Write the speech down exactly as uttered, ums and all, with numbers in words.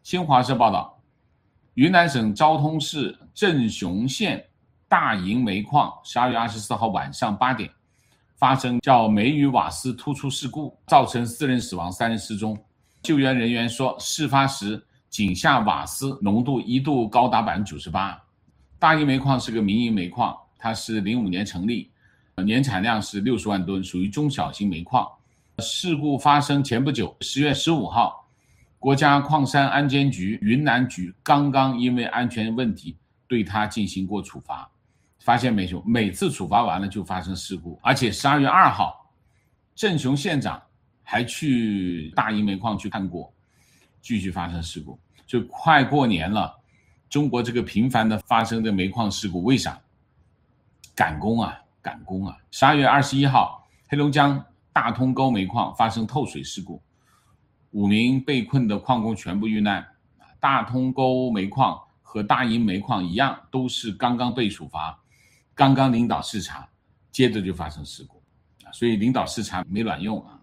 新华社报道，云南省昭通市镇雄县大营煤矿十二月二十四号晚上八点发生叫煤与瓦斯突出事故，造成四人死亡，三人失踪。救援人员说，事发时井下瓦斯浓度一度高达 百分之九十八。 大营煤矿是个民营煤矿，它是零五年成立，年产量是六十万吨，属于中小型煤矿。事故发生前不久，十月十五号，国家矿山安监局云南局刚刚因为安全问题对它进行过处罚，发现没有，每次处罚完了就发生事故。而且十二月二号，镇雄县长还去大营煤矿去看过，继续发生事故。就快过年了，中国这个频繁的发生的煤矿事故，为啥？赶工啊，赶工啊！十二月二十一号，黑龙江大通沟煤矿发生透水事故，五名被困的矿工全部遇难。大通沟煤矿和大营煤矿一样，都是刚刚被处罚，刚刚领导视察，接着就发生事故，所以领导视察没卵用啊。